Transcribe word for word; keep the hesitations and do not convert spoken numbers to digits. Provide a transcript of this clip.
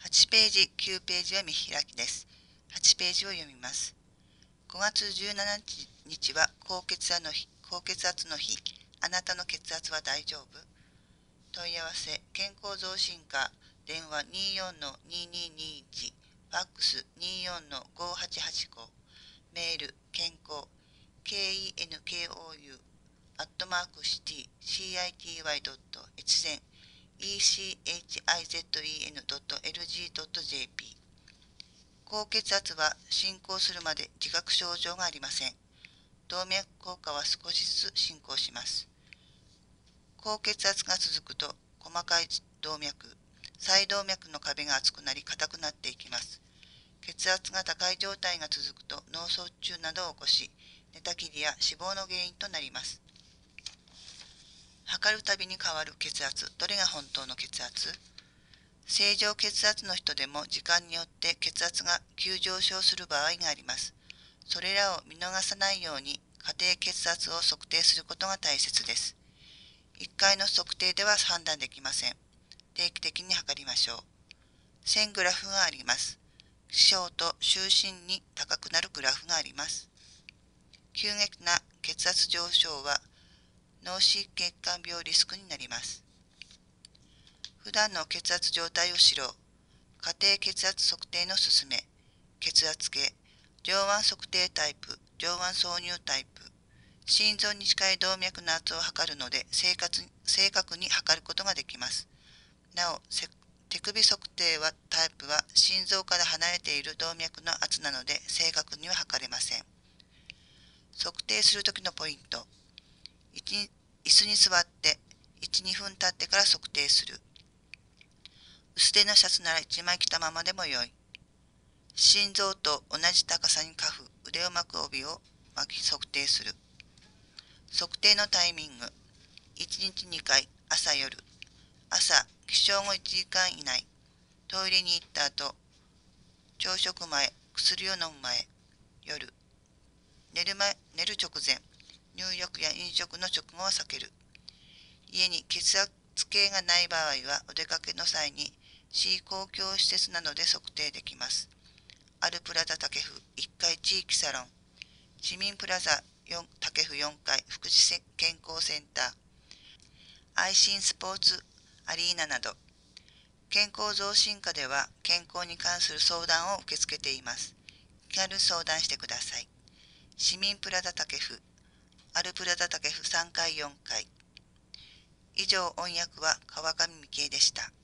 はちページ、きゅうページは見開きです。はちページを読みます。ごがつじゅうしちにちは高血圧の日。高血圧の日。あなたの血圧は大丈夫？問い合わせ、健康増進課、電話 にじゅうよんのにじゅうににじゅういち、ファックス にじゅうよんのごはちはちご、メール、健康、ケーイーエヌケーオーユー、アットマークシティ、シーアイティーワイドットエチゼン、イーシーエイチアイゼットイーエヌドットエルジードットジェーピー。高血圧は進行するまで自覚症状がありません。動脈硬化は少しずつ進行します。高血圧が続くと細かい動脈、細動脈の壁が厚くなり硬くなっていきます。血圧が高い状態が続くと脳卒中などを起こし、寝たきりや死亡の原因となります。測るたびに変わる血圧、どれが本当の血圧？正常血圧の人でも時間によって血圧が急上昇する場合があります。それらを見逃さないように家庭血圧を測定することが大切です。いっかいの測定では判断できません。定期的に測りましょう。線グラフがあります。起床と就寝に高くなるグラフがあります。急激な血圧上昇は脳死血管病リスクになります。普段の血圧状態を知ろう。家庭血圧測定のすすめ。血圧計、上腕測定タイプ、上腕挿入タイプ。心臓に近い動脈の圧を測るので正確に正確に測ることができます。なお、手首測定はタイプは心臓から離れている動脈の圧なので正確には測れません。測定するときのポイント。いち椅子に座っていち、にふん経ってから測定する。薄手のシャツならいちまい着たままでもよい。心臓と同じ高さにカフ、腕を巻く帯を巻き測定する。測定のタイミング。いちにちにかい、朝夜。朝、起床後いちじかん以内。トイレに行った後。朝食前、薬を飲む前。夜。寝る前、寝る直前。入浴や飲食の直後は避ける。家に血圧計がない場合はお出かけの際に市公共施設などで測定できます。アルプラザ竹府いっかい地域サロン、市民プラザ竹府よんかい福祉健康センター、愛心スポーツアリーナなど、健康増進課では健康に関する相談を受け付けています。気軽に相談してください。市民プラザ竹府、アルプラザ竹府さんかいよんかい。以上、音訳は川上美希恵でした。